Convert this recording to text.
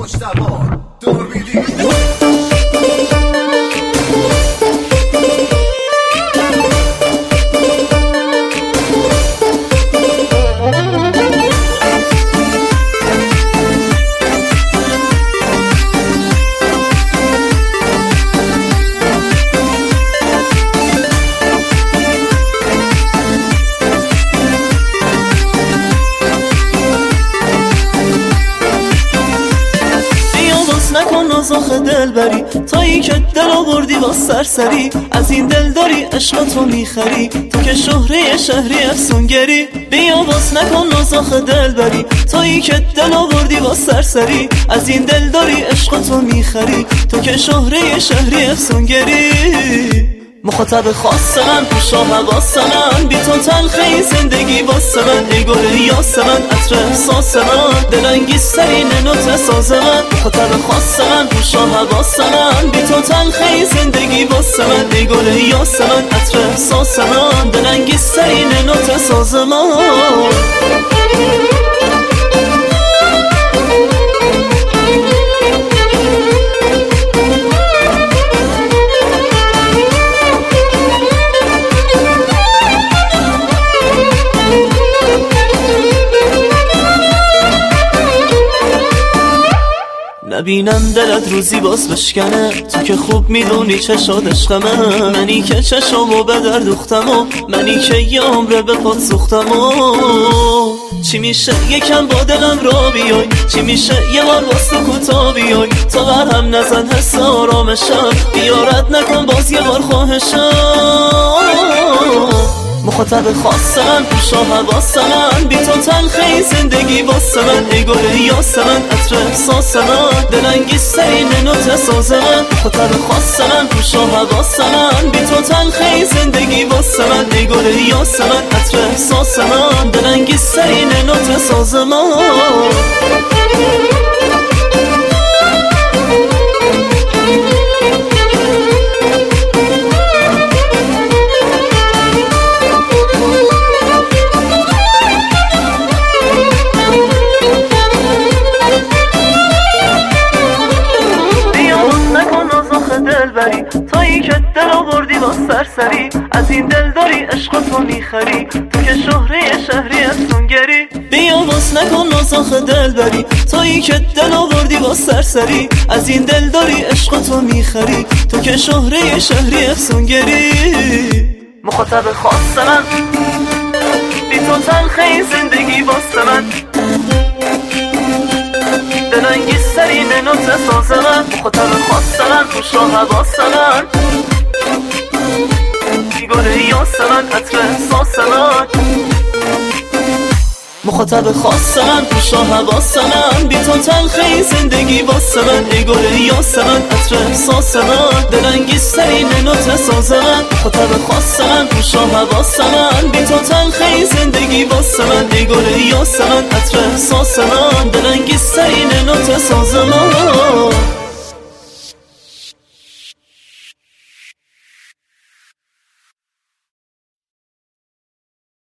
مجتبی دوربینی. نکن نازخ دل بری تایی که دل آوردی با سرسری، از این دل داری عشق تو میخری تو که شهره شهری افسونگری. بیا باز نکن نازخ دل بری تایی که دل آوردی با سرسری، از این دل داری عشق تو میخری تو که شهره شهری افسونگری. مخاطب خاص من پوشا حواس من، بی تو تلخی زندگی واسه من، ای گل یاس من عطر احساس من، دلانگیزترین نوت ساز من. مخاطب خاص من پوشا حواس من، بی تو تلخی زندگی واسه من، ای گل یاس من عطر احساس من، دلانگیزترین نوت ساز من. نبینم دلت روزی باز بشکنه، تو که خوب میدونی چشات عشقمه، منی که چشامو به در دوختم و منی که یه عمره به پات سوختم و چی میشه یکم با دلم را بیای، چی میشه یه بار واسه کوتا بیای، تا بر هم نزن حس آرامشم، بیارت نکن باز یه بار خواهشم. مخاطب خاص من پوشا حواس من، بی تو تلخی زندگی واسه من، ای گل یاس من عطر احساس من، دلانگیزترین نوت ساز من. مخاطب خاص من پوشا حواس من، بی تو تلخی زندگی واسه من، ای گل یاس من عطر احساس من، دلانگیزترین نوت ساز من. تایی که دل آوردی با سرسری، از این دل داری عشق تو میخری تو که شهره شهری افسونگری. بیا باز نکن نازخ دل بری تایی که دل آوردی با سرسری، از این دل داری عشق تو میخری تو که شهره شهری افسونگری. مخاطب خاص من بی تو تلخی زندگی واسه من، دلانگیزترین نوت ساز من. مخاطب خاص من پوشا حواس من، ای گل یاس من عطر احساس من. مخاطب خاص من پوشا حواس من، بی تو تلخی زندگی واسه من، ای گل یاس من عطر احساس من، دلانگیزترین نوت ساز من. مخاطب خاص من پوشا حواس من، بی تو تلخی زندگی واسه من، ای گل یاس من عطر احساس من، دلانگیزترین نوت ساز من.